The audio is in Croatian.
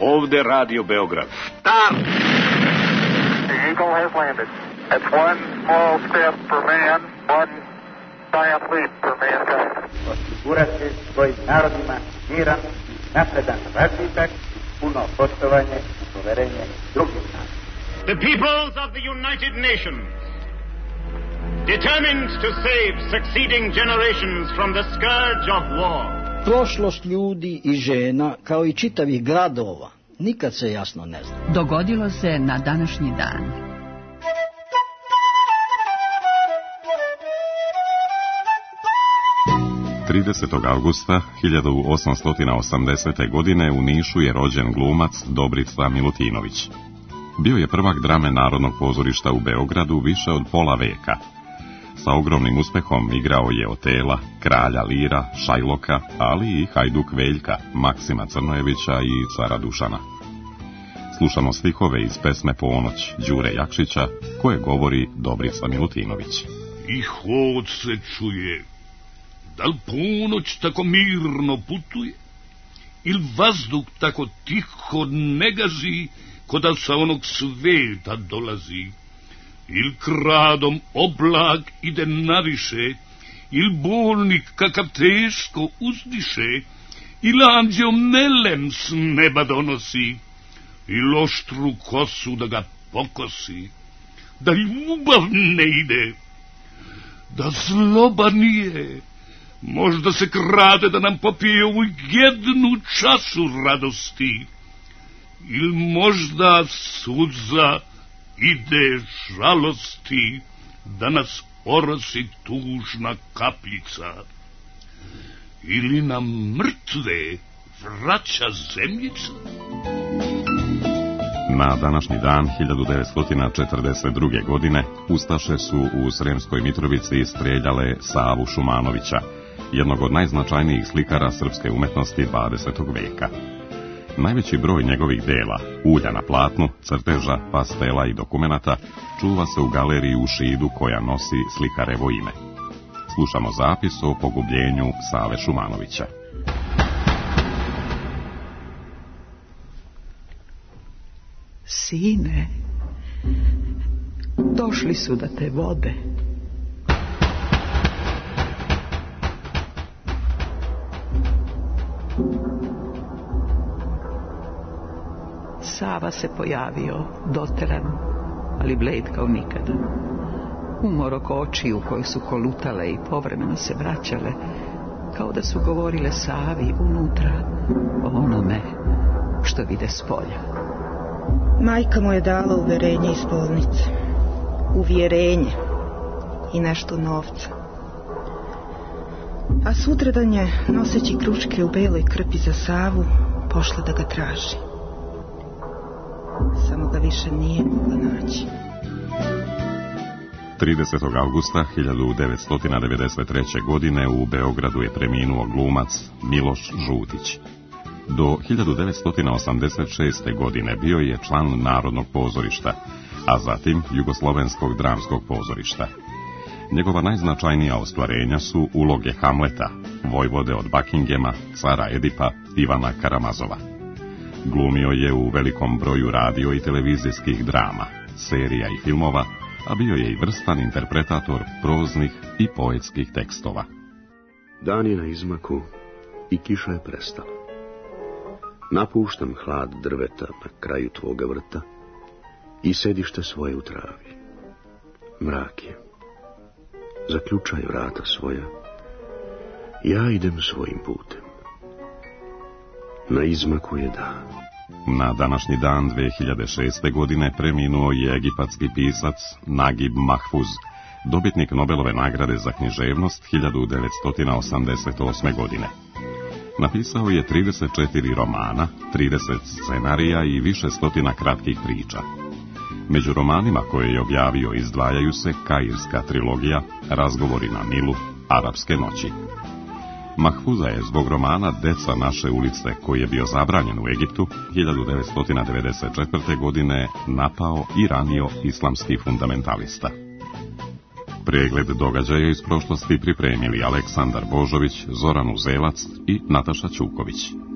Ovde Radio Beograd. Start! The Eagle has landed. It's one small step for man, one giant leap for mankind. Osigurati svojim narodima miran, napredan razvitak, puno poštovanje i poverenje drugim narodima. The peoples of the United Nations, determined to save succeeding generations from the scourge of war. Prošlost ljudi i žena, kao i čitavih gradova, nikad se jasno ne zna. Dogodilo se na današnji dan. Tridesetog avgusta 1880. godine u Nišu je rođen glumac Dobrica Milutinović. Bio je prvak drame Narodnog pozorišta u Beogradu više od pola veka. Sa ogromnim uspehom igrao je Otela, Kralja Lira, Šajloka, ali i Hajduk Veljka, Maksima Crnojevića i Cara Dušana. Slušamo stihove iz pesme Ponoć Đure Jakšića, koje govori Dobrica Milutinović. I hod se čuje, da li ponoć tako mirno putuje, ili vazduh tako tiho ne gazi, ko da sa onog sveta dolazi, ili kradom oblak ide naviše, ili bolnik kakav teško uzdiše, ili anđeo melem s neba donosi, ili oštru kosu da ga pokosi, da ljubav ne ide, da zloba nije, možda se krade da nam popije ovu jednu času radosti, ili možda suza ide žalosti, da nas orosi tužna kapljica, ili nam mrtve vraća zemljica. Na današnji dan 1942. godine ustaše su u Sremskoj Mitrovici streljale Savu Šumanovića, jednog od najznačajnijih slikara srpske umetnosti 20. veka. Najveći broj njegovih dela, ulja na platnu, crteža, pastela i dokumenata, čuva se u galeriji u Šidu koja nosi slikarevo ime. Slušamo zapis o pogubljenju Save Šumanovića. Sine, došli su da te vode. Sava se pojavio, doteran, ali bled kao nikada. Umor oko očiju koje su kolutale i povremeno se vraćale, kao da su govorile Savi unutra o onome što vide s polja. Majka mu je dala uverenje iz bolnice. Uvjerenje i nešto novca. A sutradan je, noseći kručke u beloj krpi za Savu, pošla da ga traži. Samo ga više nije mogla naći. 30. augusta 1993. godine u Beogradu je preminuo glumac Miloš Žutić. Do 1986. godine bio je član Narodnog pozorišta, a zatim Jugoslovenskog dramskog pozorišta. Njegova najznačajnija ostvarenja su uloge Hamleta, Vojvode od Buckinghama, cara Edipa, Ivana Karamazova. Glumio je u velikom broju radio i televizijskih drama, serija i filmova, a bio je i vrstan interpretator proznih i poetskih tekstova. Dan je na izmaku i kiša je prestala. Napuštam hlad drveta na kraju tvoga vrta i sedište svoje u travi. Mrak je. Zaključaj vrata svoja. Ja idem svojim putem. Na izmaku je dan. Na današnji dan 2006. godine preminuo je egipatski pisac Nagib Mahfuz, dobitnik Nobelove nagrade za književnost 1988. godine. Napisao je 34 romana, 30 scenarija i više stotina kratkih priča. Među romanima koje je objavio izdvajaju se Kairska trilogija, Razgovori na Nilu, Arapske noći. Mahfuza je zbog romana Deca naše ulice, koji je bio zabranjen u Egiptu, 1994. godine napao i ranio islamski fundamentalista. Pregled događaja iz prošlosti pripremili Aleksandar Božović, Zoran Uzelac i Nataša Ćuković.